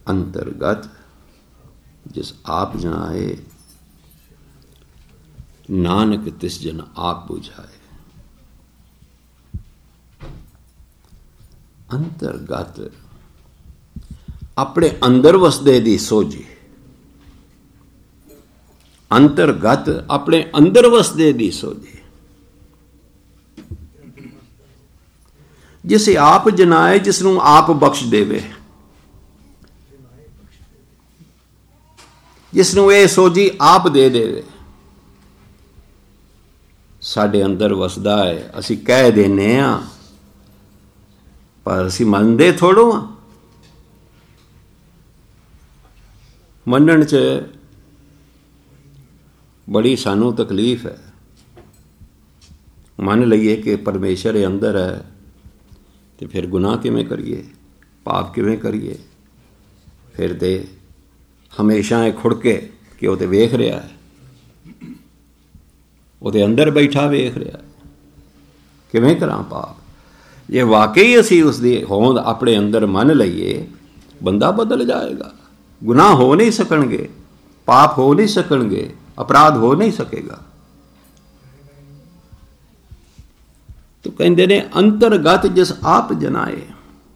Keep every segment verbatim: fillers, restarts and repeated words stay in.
अंतर्गत जिस आप जनाए, नानक तिस जन आप बुझाए। अंतर्गत अपने अंदर वसदे दी सोझी, अंतर्गत अपने अंदर वसदे दी सोझी। जिसे आप जनाए, जिसनों आप बख्श देवे, जिसनों ये सोझी आप दे देवे। साडे अंदर वसदा है, असी कह देने आ, पर असी मनदे थोड़ो आ। मनण च बड़ी सानू तकलीफ है। मन लईए कि परमेश्वर अंदर है, तो फिर गुनाह किवें करिए, पाप किवें करिए। फिर तो हमेशा खुड़के कि वो तो वेख रहा है, वो तो अंदर बैठा वेख रहा है, किवें करा पाप। जे वाकई असी उसकी होंद अपने अंदर मन लईए, बंदा बदल जाएगा। गुनाह हो नहीं सकणगे, पाप हो नहीं सकणगे, अपराध हो नहीं सकेगा। तो कहते ने अंतर्गत जिस आप जनाए,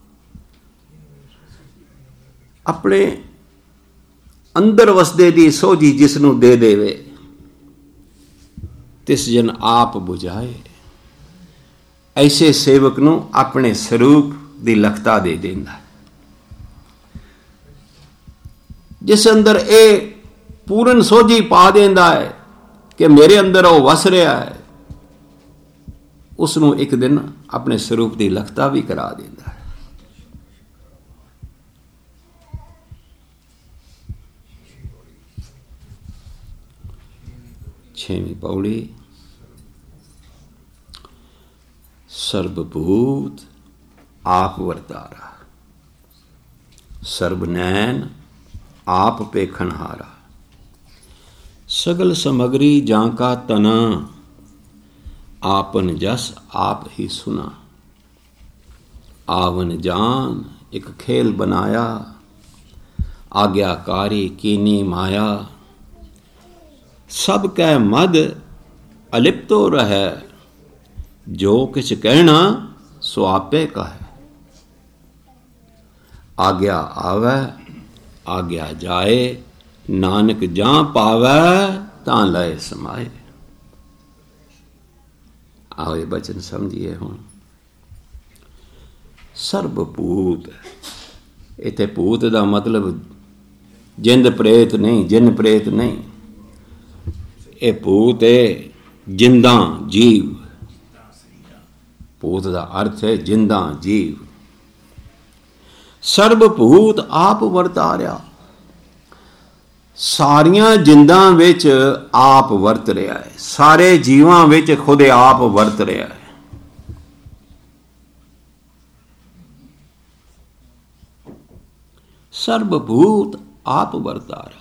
अपने अंदर वसदे दी सोझी जिसनों दे देवे, तिस जन आप बुझाए। ऐसे सेवक नूं अपने स्वरूप दी लखता दे देंदा। जिस अंदर ए पूर्ण सोझी पा देंदा है कि मेरे अंदर वो वस रहा है, उसनों एक दिन अपने स्वरूप दी लखता भी करा देंदा है। छेवीं पौड़ी। सर्वभूत आप वर्तारा, सर्वनैन आप पेखनहारा। सगल समग्री जांका तना, आपन जस आप ही सुना। आवन जान एक खेल बनाया, आज्ञाकारी कीनी माया। सब कै मद अलिप्तो रहे, जो किछ कहना सो आपे कहे। आज्ञा आवे आज्ञा जाए, नानक जां पावै तां लय समाए। आओ ये बचन समझिए। हुण सर्वभूत, इत्थे भूत दा मतलब जिंद प्रेत नहीं, जिन प्रेत नहीं। ये भूत है जिंदा जीव। भूत का अर्थ है जिंदा जीव। सर्वभूत आप वर्तारिया, सारियां जिंदा विच आप वर्त रहा है, सारे जीवां विच खुद आप वर्त रहा है। सर्वभूत आप वर्तारा,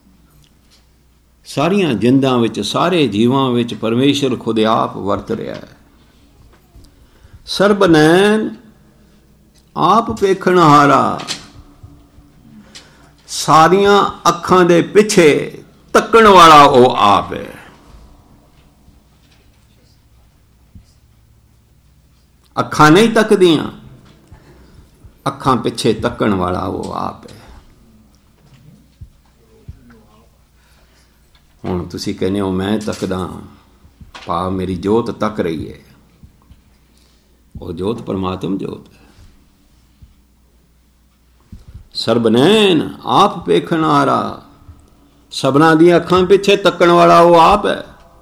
सारियां जिंदा विच सारे जीवां विच परमेश्वर खुद आप वर्त रहा है। सर्वनैन आप पेखनहारा, सारियां अखां दे पिछे तकण वाला वो आप है। अखां नहीं तकदियां, अखां पिछे तकण वाला वो आप है। हुण तुसीं कहने हो मैं तकदा, भाव मेरी जोत तक रही है। वो जोत परमात्म जोत है। सर्वनैन आप पेखनहारा, सबना दी अखां पिछे तकण वाला वो आप है।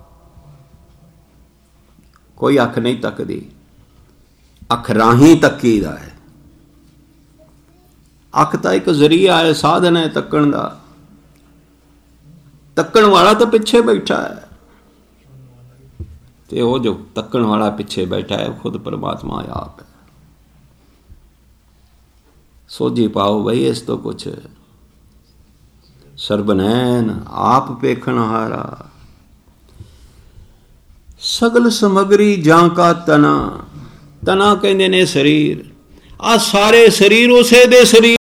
कोई अख नहीं तकदी, अख राही तकी दा है। अख तो एक जरिया है, साधन है तकण दा। तकण वाला तो पिछे बैठा है, ते वो जो तकण वाला पिछे बैठा है खुद परमात्मा आप है। सोझी पाओ भाई इस तो कुछ। सर्वनैन आप पेखनहारा, सगल समग्री जांका तना। तना कहते ने शरीर, आ सारे शरीर उसे दे शरीर